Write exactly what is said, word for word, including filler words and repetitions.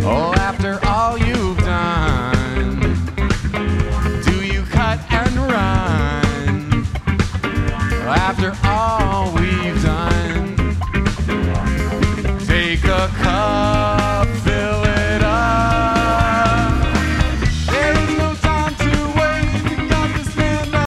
Oh, after all you've done, do you cut and run? After all